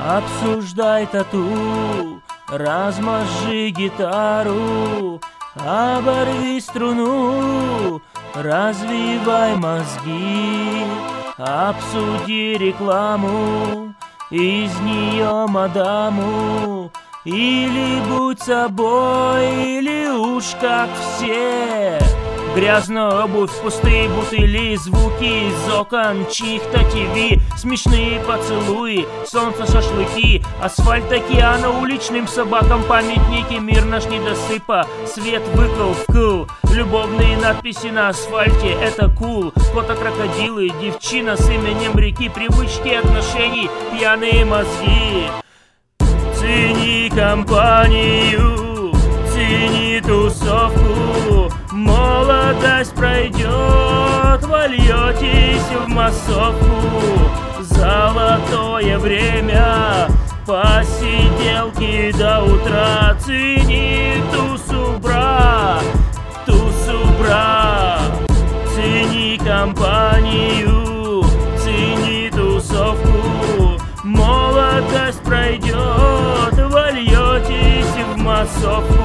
Обсуждай тату, размажи гитару, оборви струну, развивай мозги, обсуди рекламу, из нее мадаму, или будь собой, или уж как все. Грязная обувь, пустые бутыли, звуки из окон чьих-то ТВ, смешные поцелуи, солнце, шашлыки, асфальт океана, уличным собакам памятники, мир наш недосыпа, свет выкл вкл, любовные надписи на асфальте, это кул, кота-крокодилы, девчина с именем реки, привычки отношений, пьяные мозги. Цени компанию, цени тусовку, молодость пройдет, вольетесь в массовку. Золотое время, посиделки до утра. Цени тусу, брат, цени компанию, цени тусовку. Молодость пройдет, вольетесь в массовку.